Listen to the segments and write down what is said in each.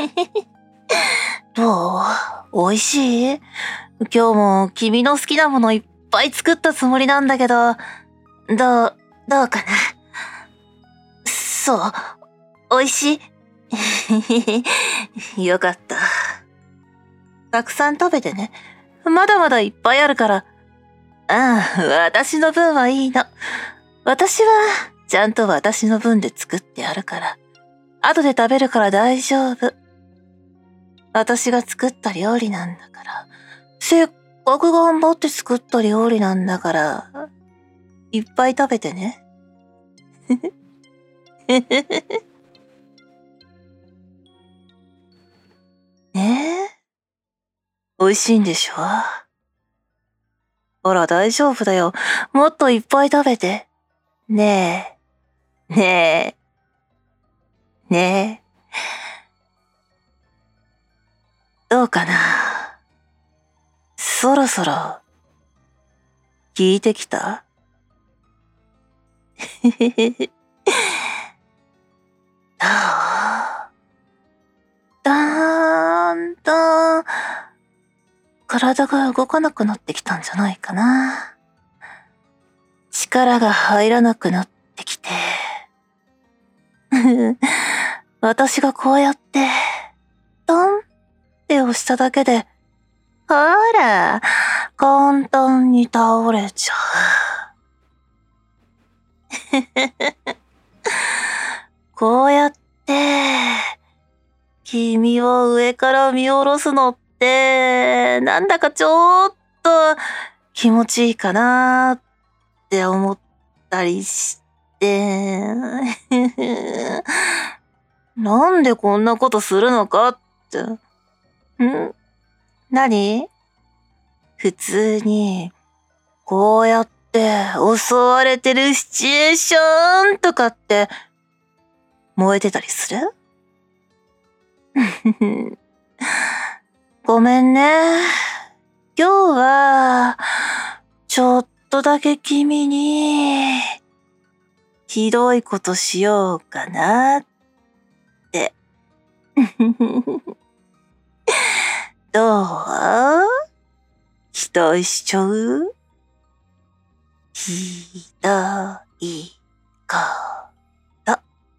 どう？美味しい？今日も君の好きなものいっぱい作ったつもりなんだけど、どうかな？そう、美味しい？よかった。たくさん食べてね。まだまだいっぱいあるから。私の分はいいの。私はちゃんと私の分で作ってあるから。後で食べるから大丈夫。私が作った料理なんだから。せっかく頑張って作った料理なんだから。いっぱい食べてね。ねえ。美味しいんでしょ？ほら大丈夫だよ。もっといっぱい食べて。ねえ。ねえ。ねえ。どうかな？そろそろ、聞いてきた？どう？だんだん、体が動かなくなってきたんじゃないかな。力が入らなくなってきて。私がこうやって、トンって押しただけで、ほら、簡単に倒れちゃう。こうやって、君を上から見下ろすのって、なんだかちょっと気持ちいいかなって思ったりして、なんでこんなことするのかって。何？普通に、こうやって襲われてるシチュエーションとかって燃えてたりする？ごめんね。今日は、ちょっとだけ君に、ひどいことしようかなって。どう？期待しちゃう？ひどいこと。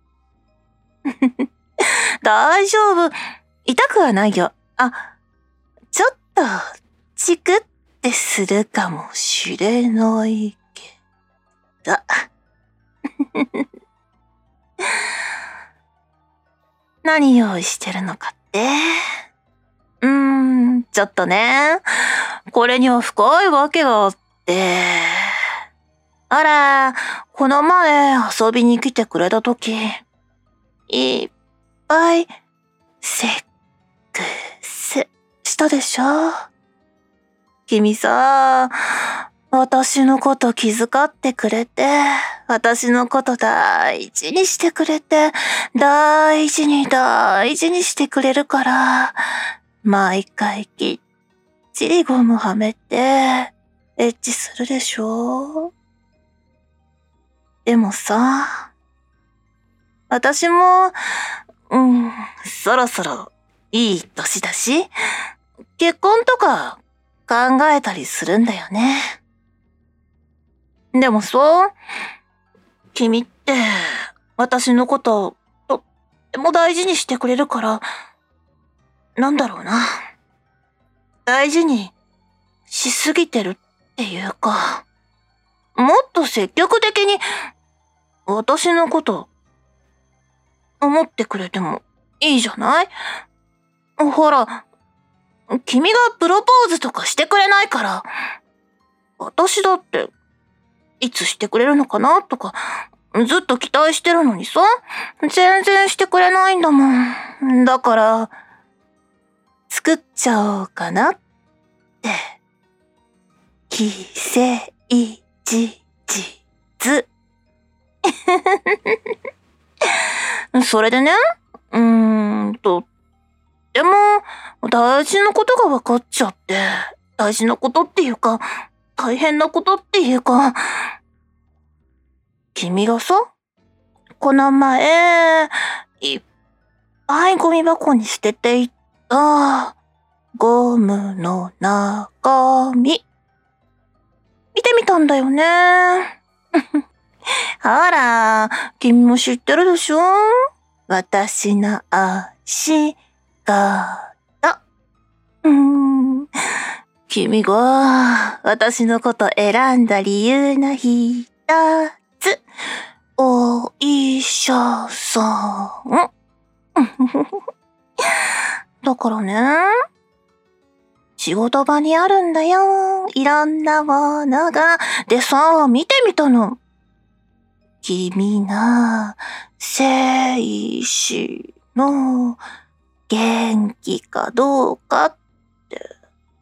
大丈夫。痛くはないよ。ちょっと、チクってするかもしれないけど。何用意してるのかって？ちょっとね。これには深いわけがあって。あら、この前遊びに来てくれたとき、いっぱいセックスしたでしょ？君さ、私のこと気遣ってくれて、私のこと大事にしてくれて、大事に大事にしてくれるから、毎回きっちりゴムはめて、エッチするでしょ？でもさ、私も、そろそろいい年だし、結婚とか考えたりするんだよね。でもさ、君って私のこととっても大事にしてくれるから、なんだろうな。大事にしすぎてるっていうか、もっと積極的に私のこと思ってくれてもいいじゃない？ほら、君がプロポーズとかしてくれないから、私だっていつしてくれるのかなとか、ずっと期待してるのにさ、全然してくれないんだもん。だから、作っちゃおうかなって。既成事実。それでね、とっても大事なことが分かっちゃって、大事なことっていうか、大変なことっていうか、君がさ、この前、いっぱいゴミ箱に捨てていったゴムの中身。見てみたんだよね。ほら、君も知ってるでしょ？私の足型。君が私のこと選んだ理由の一つ。お医者さん。だからね、仕事場にあるんだよ。いろんなものが。でさ、見てみたの。君の精子の元気かどうかって。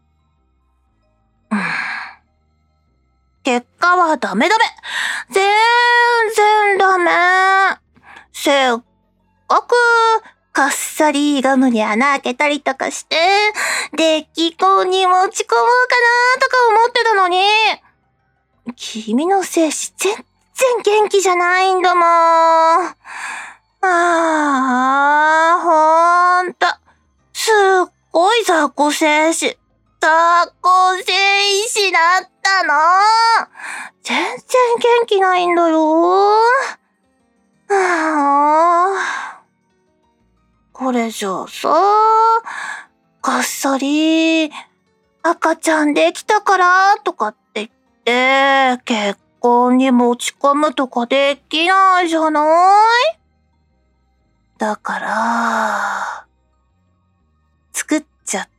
結果はダメ。全然ダメ。せっかくかっさりガムに穴開けたりとかして、デッキコンに持ち込もうかなとか思ってたのに、君の精子全然元気じゃないんだもん。ほんと。すっごい雑魚精子。雑魚精子だったの。全然元気ないんだよ。これじゃあさ、かっさり、赤ちゃんできたからとかって言って、結婚に持ち込むとかできないじゃない？だから、作っちゃった。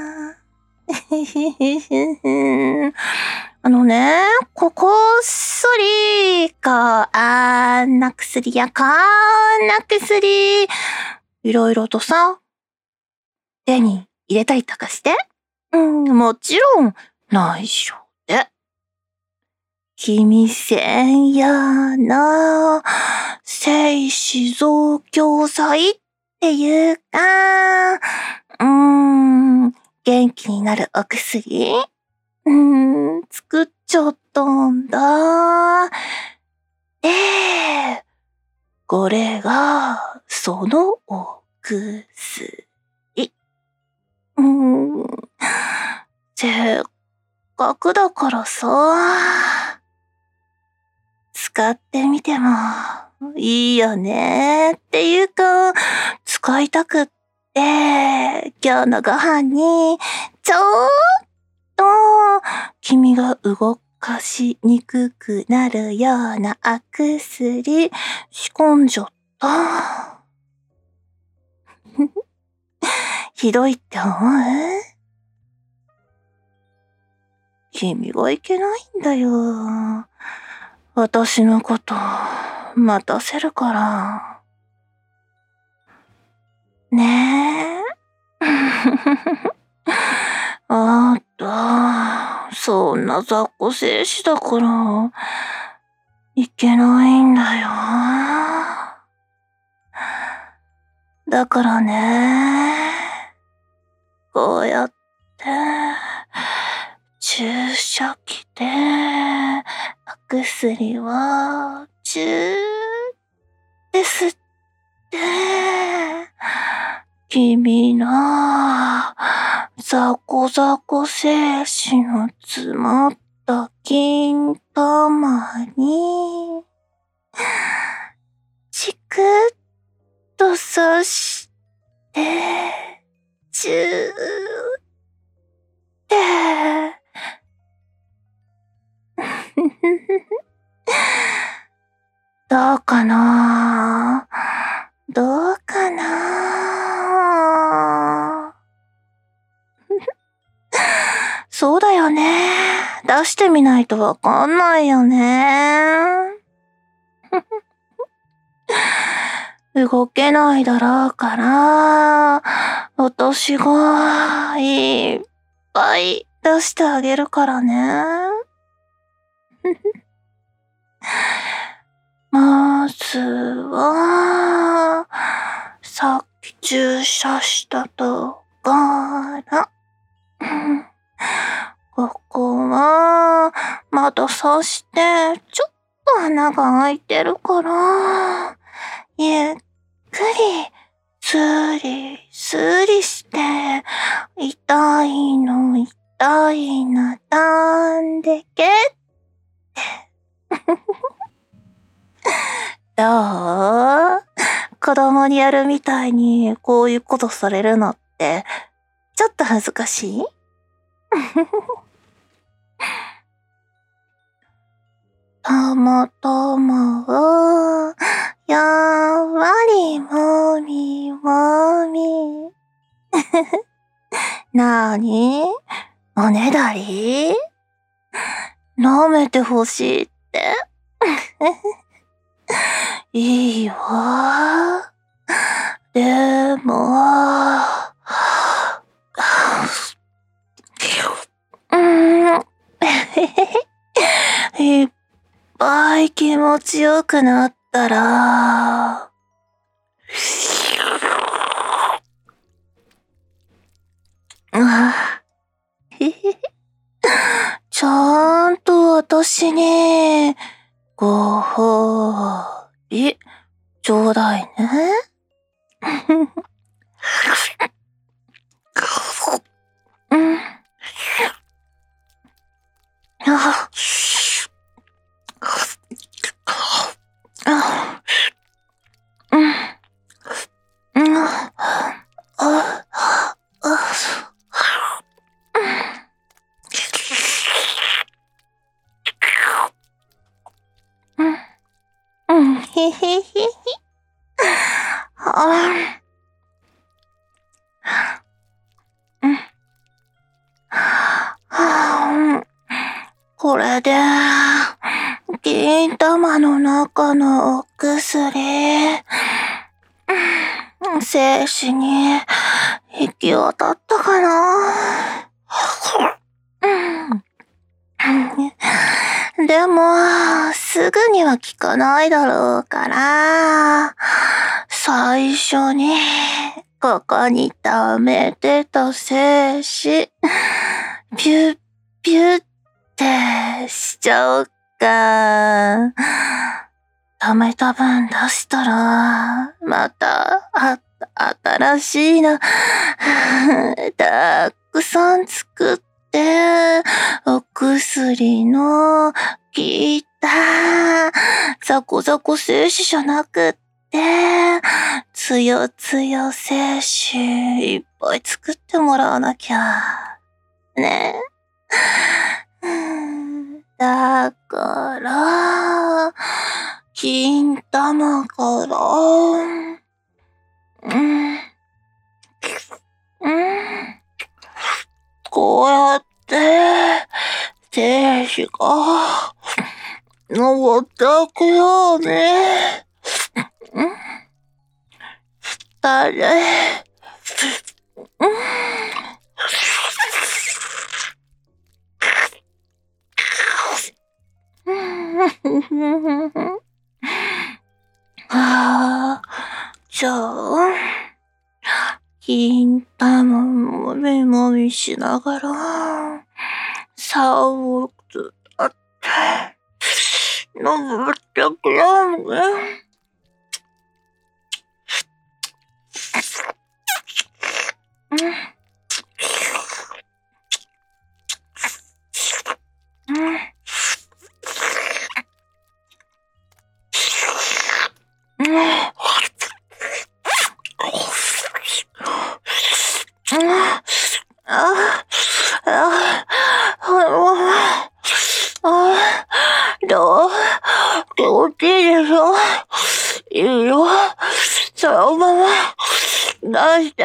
こっそり、あんな薬やこんな薬、いろいろとさ、手に入れたりとかして。もちろん、内緒で。君専用の精子増強剤っていうか、元気になるお薬作っちゃったんだ。で、これが、そのお薬。せっかくだからさ、使ってみてもいいよねっていうか、使いたくって、今日のご飯に、ちょっと、君が動かしにくくなるようなお薬仕込んじゃった。ひどいって思う？君がいけないんだよ。私のこと待たせるから。ねえ。あった、そんな雑魚精子だから、いけないんだよ。だからね、こうやって、注射器で、お薬を、チューって吸って、君の、ザコザコ精子の詰まった金玉に、チクッと刺して、チューって、どうかな？どうかな？そうだよね。出してみないとわかんないよね。動けないだろうから、私がいっぱい出してあげるからね。まずは、さっき注射したところ。ここは、まだ刺して、ちょっと穴が開いてるから、ゆっくりスリスリして痛いのなんでけどう？子供にやるみたいにこういうことされるのってちょっと恥ずかしい？たまたまをやんわりもみもみ。なーに？おねだり？舐めてほしいって？いいわ。でも、いっぱい気持ちよくなったら、ちゃんと私にご褒美ちょうだいね。これで、銀玉の中のお薬、精子に行き渡ったかな。でも、すぐには効かないだろうから、最初に、ここに溜めてた精子、ピュッピュッってしちゃおうか。溜めた分出したら、また、新しいの、たくさん作って、お薬の効いた、ザコザコ精子じゃなくって、つよつよ精子いっぱい作ってもらわなきゃ。ね。だから、金玉から、こうやって、精子が、登っていくように、したね。じゃあ、金玉もみもみしながら、竿つだって、登ってくよね。気持ちいいでしょ？いいよ。そのまま出して。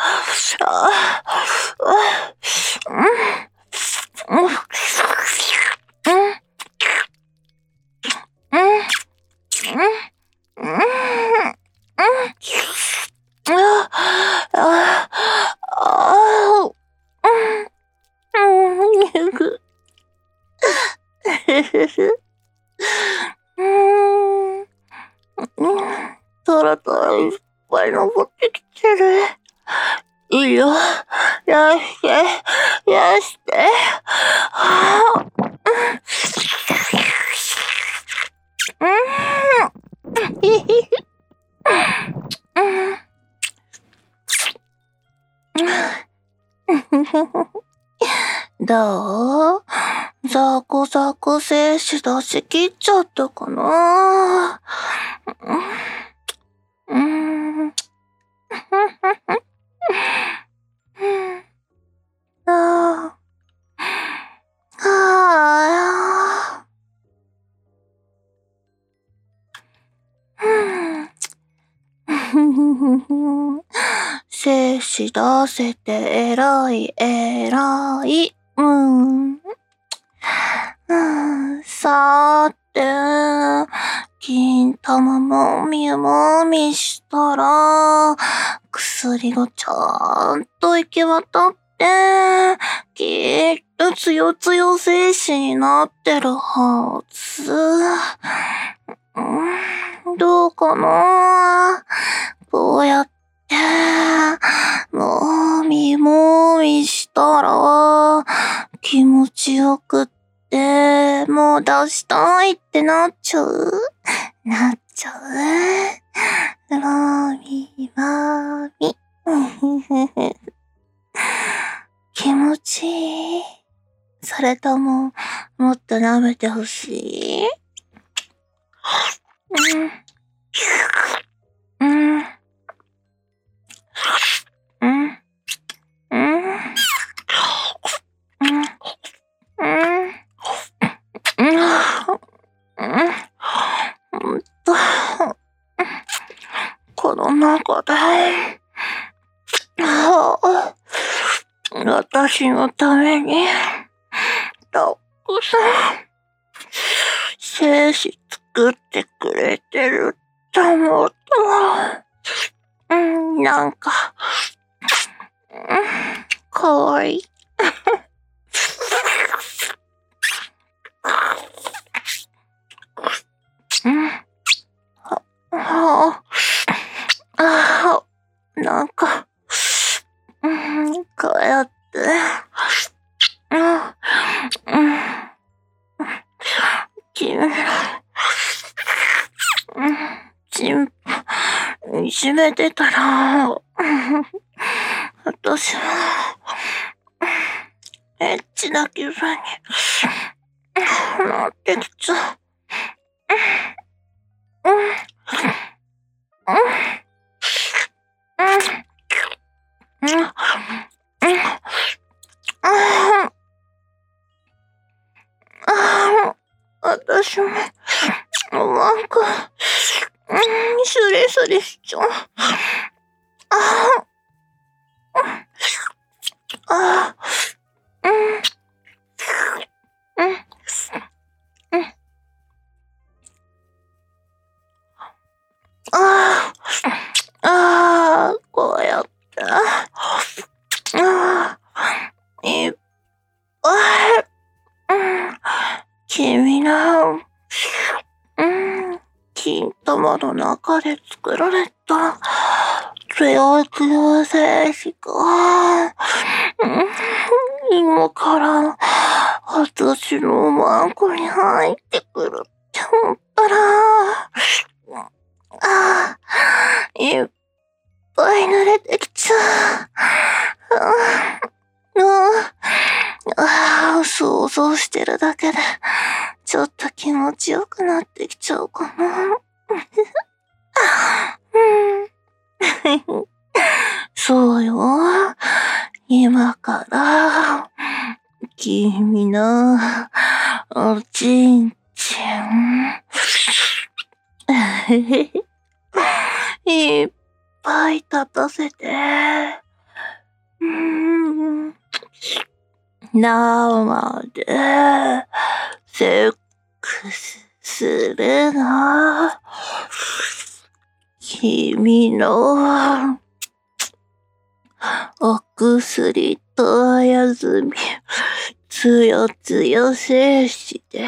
トロトロいっぱい登ってきてる。いいよ。やして。やして。 どう？ザクザク精子出し切っちゃったかな？ああ。精子出せて偉い偉い。さて、金玉もみもみしたら、薬がちゃんと行き渡って、きっとつよつよ精子になってるはず。どうかな？こうやって、もみもみしたら、気持ちよくって、もう出したいってなっちゃう。まみまみ。気持ちいい。それとも、もっと舐めてほしい？この中で、私のために、たくさん、精子作ってくれてるって思ったら、なんか、かわいい。なんか、こうやって、君の、チンポ、いじめてたら、私は、エッチな気分になってきちゃう。私も、なんか、スリスリしちゃう。こうやって、いっぱい、君の、金玉の中で作られた、強い精子が、今から、私のマンコに入ってくるって思ったら、いっぱい濡れてきちゃう。想像してるだけで、ちょっと気持ちよくなってきちゃうかな。そうよ。今から、君の、おちんちん、いっぱい立たせて、生で、セックスするの。君の、お薬とあやずみ、つよつよ精子で、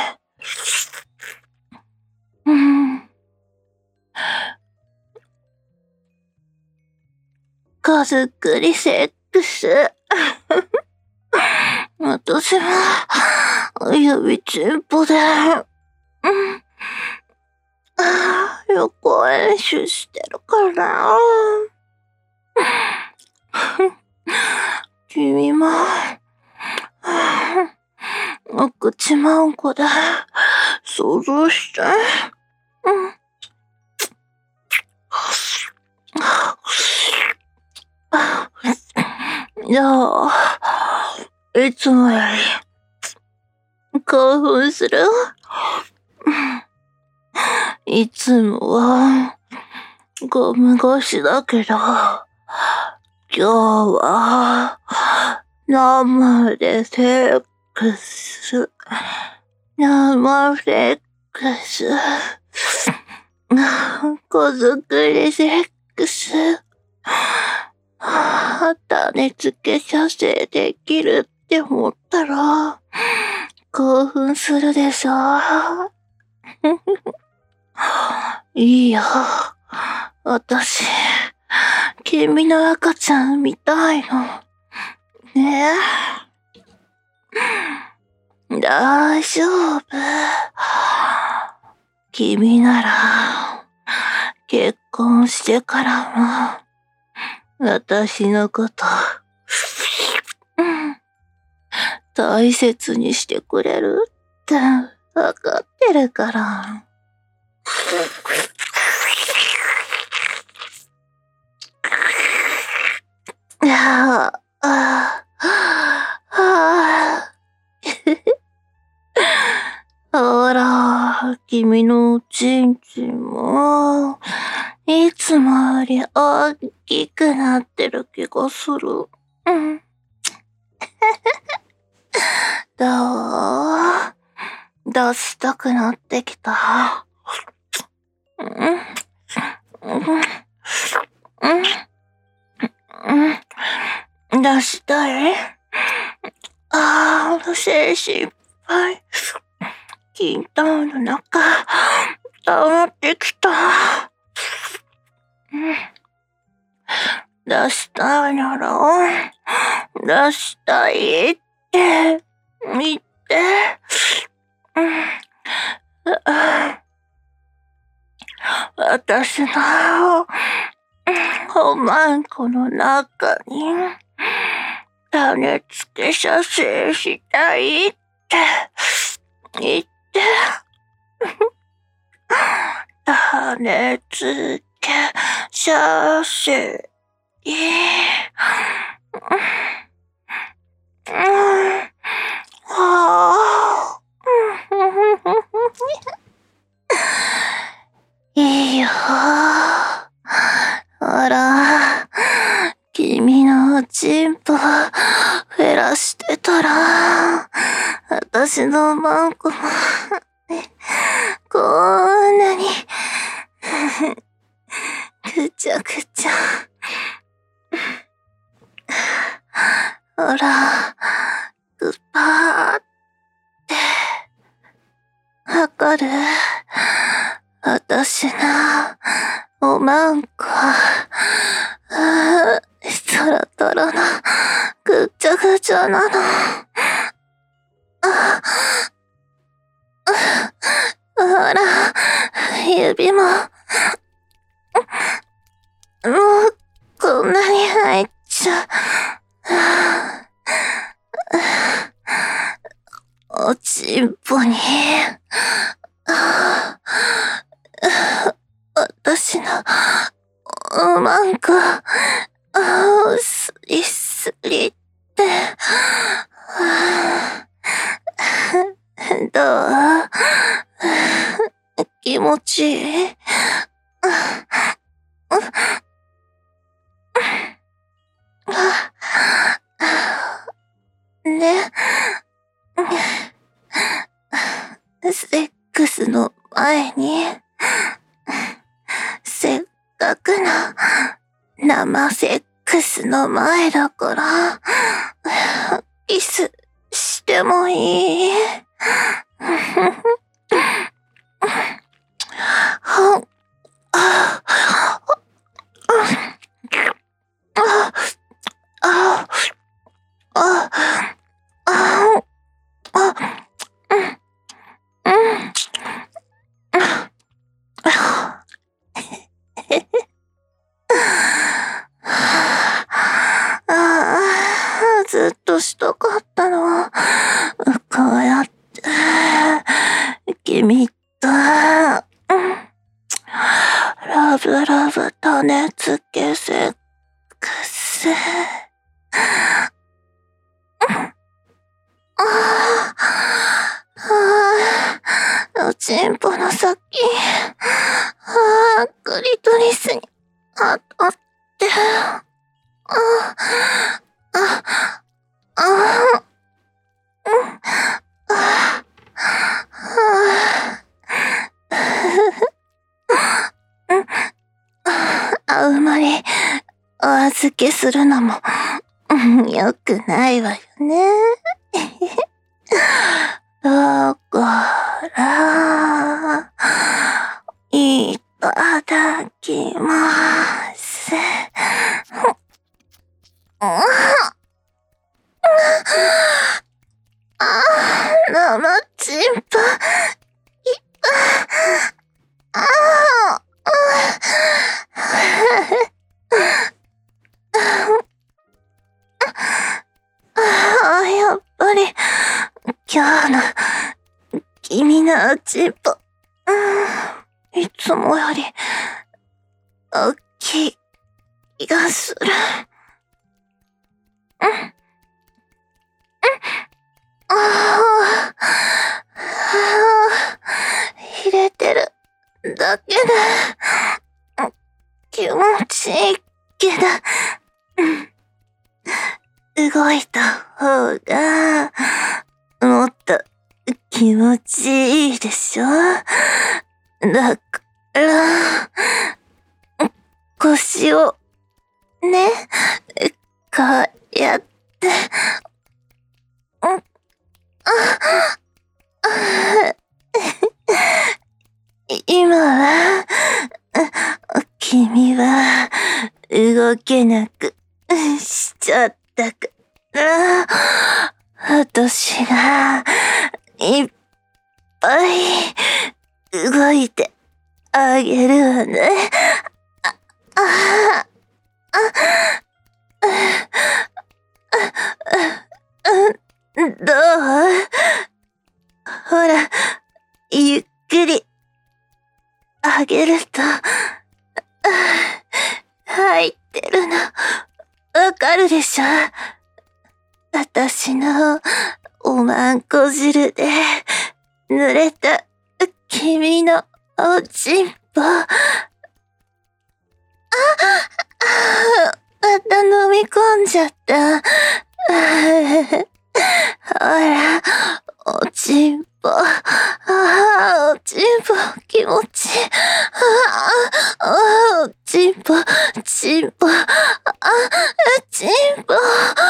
手作りセックス。私は、指チンポで、横練習してるから。君君も、お口まんこで想像して。じゃあ、いつもより興奮する？いつもはゴム越しだけど、今日は生でセックス。生セックス。子作りセックス。種付け射精できるって思ったら、興奮するでしょ。いいよ。私、君の赤ちゃん見たいの。ねえ。大丈夫。君なら、結婚してからも、私のこと、大切にしてくれるってわかってるから。ほら、君のちんちんも、いつもより大きくなってる気がする。どう？出したくなってきた。出したい？精神いっぱい。金玉の中、溜まってきた。出したいなら、出したいって言って。私のおまんこの中に種付け射精したいって言って。種付け射精。いいよ。ほら、君のおちんぽ減らしてたら、私のマンコもこんなにぐちゃぐちゃ。ほら、グパーって測る。私のおまんこ、トロトロのぐちゃぐちゃなの。ほら、指も、もうこんなに入っちゃう。おちんぽに、私のおまんこ、スリスリって。どう？気持ちいい？ね。セックスの前に、せっかくの生セックスの前だから、キスしてもいい？ずとしたかったの。こうやって、君と、ラブラブ種付けセックス。おちんぽの先、クリトリスに当たって、あんまりお預けするのも良くないわよね。だから、いただきます。生チンポ、やっぱり、今日の、君のおちんぽ、いつもより、大きい気がする。入れてるだけで、気持ちいいけど、動いた方が、もっと気持ちいいでしょ？だから、腰を、ね、こうやって、今は、君は動けなくしちゃったから、私がいっぱい動いてあげるわね。どう？ほら、ゆっくりあげると、入ってるの、わかるでしょ？私のおまんこ汁で濡れた君のおちんぽ。また飲み込んじゃった。ほら、おちんぽ。おちんぽ、気持ちいい。おちんぽ、ちんぽ。ちんぽ。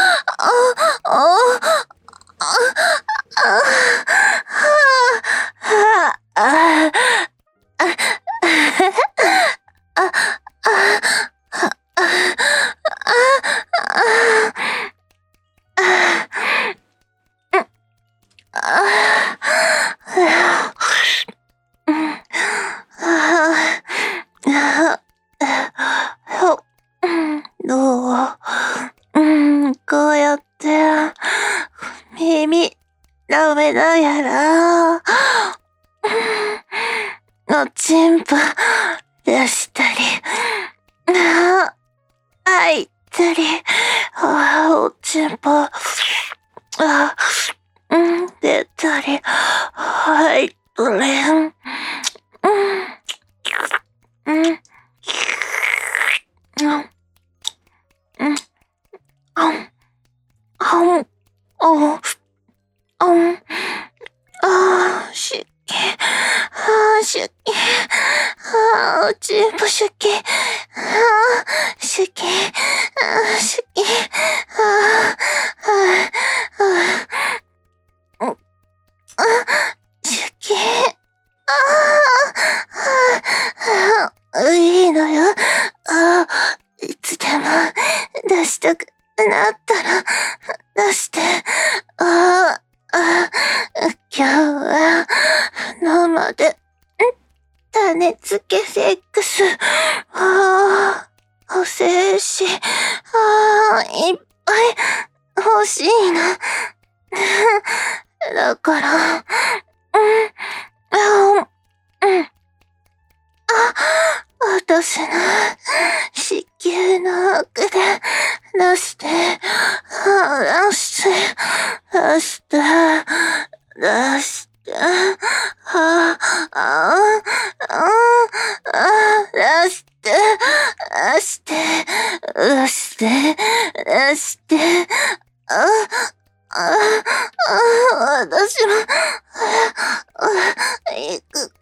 どう？こうやって、耳、舐めながら、おちんぽ、出したり、開いたり、おちんぽ、出たり、入ったり、出気、出気、おちんぽ出気、出気、出気、出気、いいのよ。いつでも出したくなったら出して。今日は生で種付けセックス。お精子、いっぱい欲しいの。だから、私の子宮の奥で出して、出して、出して、出して、出して、出して、出して、出して、私も、行く。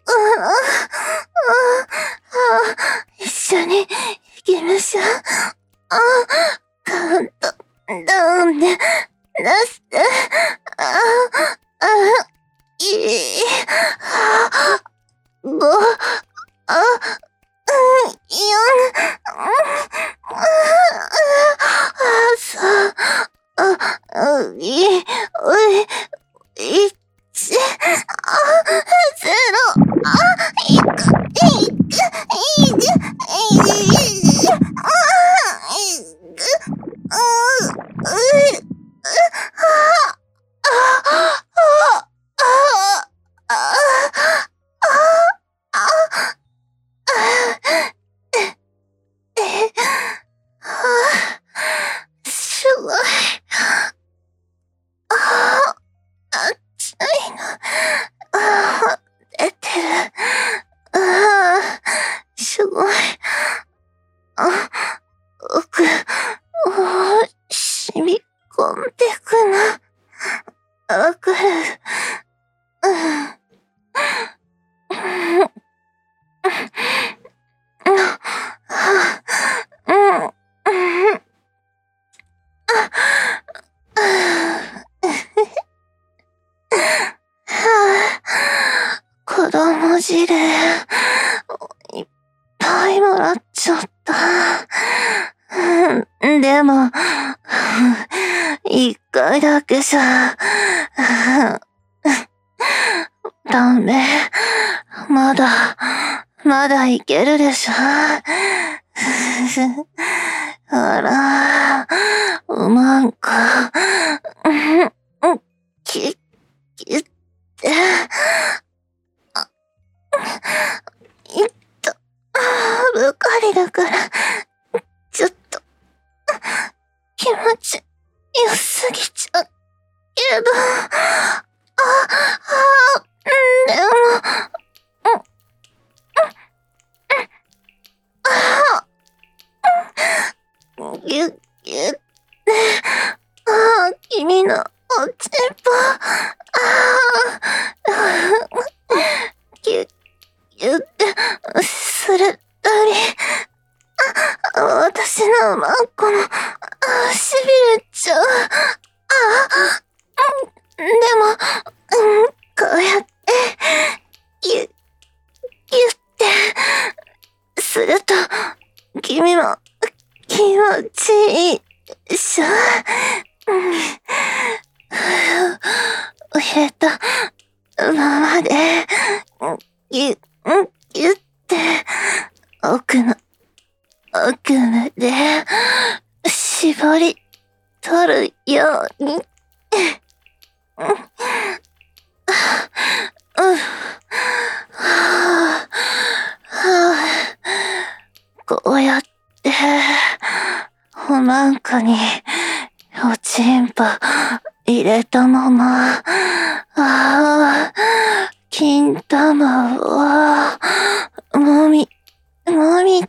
一緒に行きましょう。カウントダウンで出して、5、すごい。熱いの。出てる。すごい。奥、染み込んでくの。わかる。子供汁、いっぱいもらっちゃった。でも、一回だけじゃ、ダメ。まだいけるでしょ。あら、なんか、キュッて、ぶかりだから、ちょっと、気持ち良すぎちゃうけど、でも、ギュッギュッて、君のおちんぽ、ギュッギュッて、するたり、私のマンコも、しびれちゃう。でも、こうやって、ギュッ、ギュッて、すると、君も、気持ちいいでしょ。触れたままで、ギュッ、ギュッて、奥まで、絞り取るように。こうやって、おまんこに、おちんぽ入れたまま、金玉を、もみって、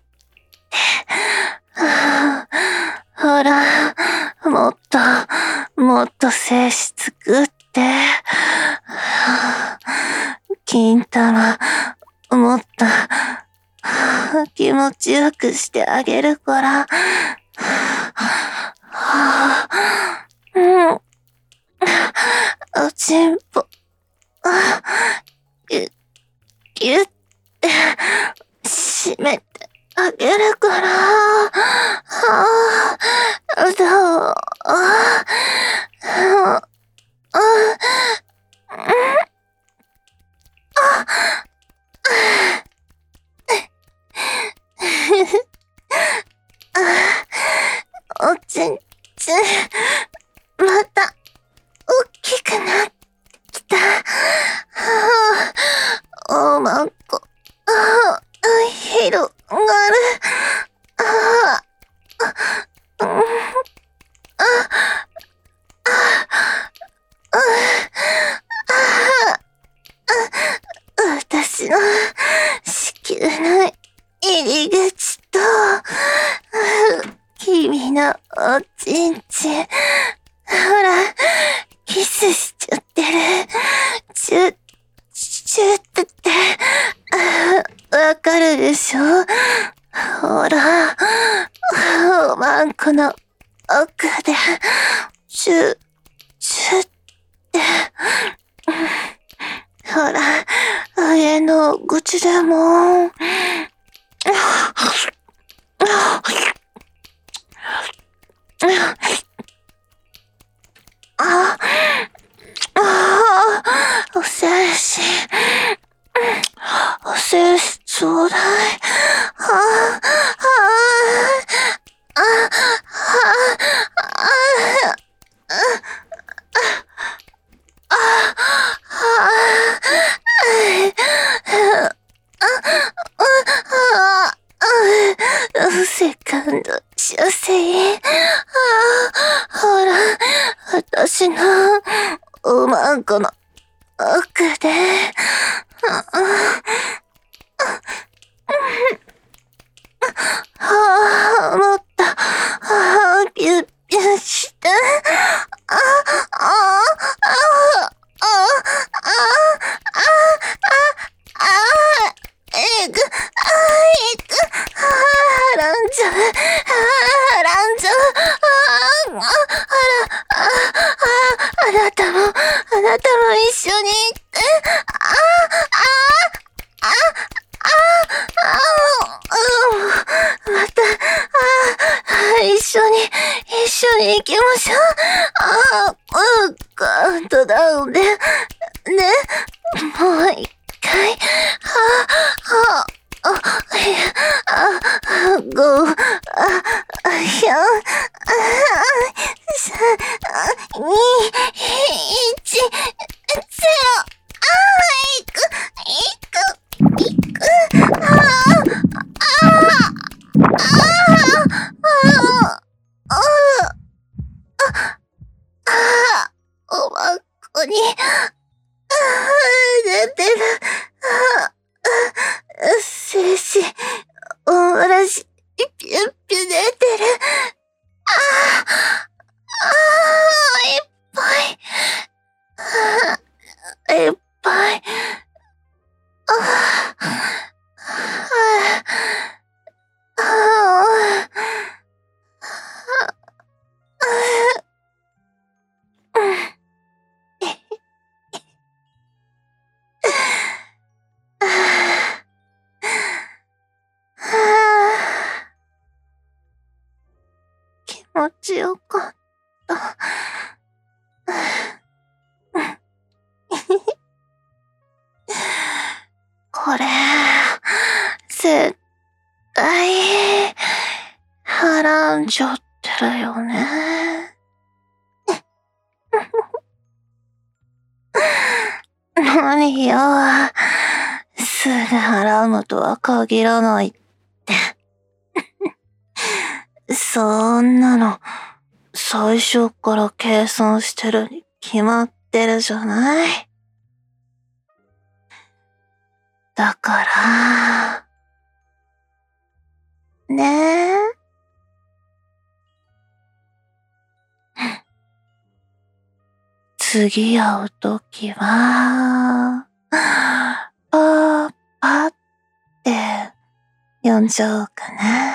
ほら、もっと精子作って、金玉、もっと、気持ちよくしてあげるから、おちんぽ、ぎゅって締めてあげるから、どう？おちんちん、 また、大きくなってきた。おまんこ、広がる。私の子宮の入り口と、君のおちんちん。ほら、キスしちゃってる。チュッって、わかるでしょ？ほら、おまんこの奥で、チュッって、ほら、上の口でも、お精子、お精子ちょうだい。セカンド射精。ほら、私のおまんこの奥で、もっと、ピュッピュッして、ランジャー、ランジャー、あなたも一緒に行って、また、一緒に行きましょう。カウントダウンで、ね、もう一回、5、4、3、2、1、0。行く。おまんこに、出てる。精子、おもらし、ピュッピュ出てる。いっぱい。いっぱい。気持ちよかった。これ、絶対、はらんじゃってるよね。何よ、すぐはらむとは限らないって。そんなの、最初から計算してるに決まってるじゃない。だから、ねえ。次会うときは、パパって呼んじゃおうかな。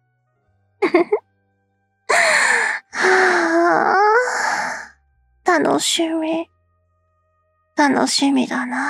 楽しみだな。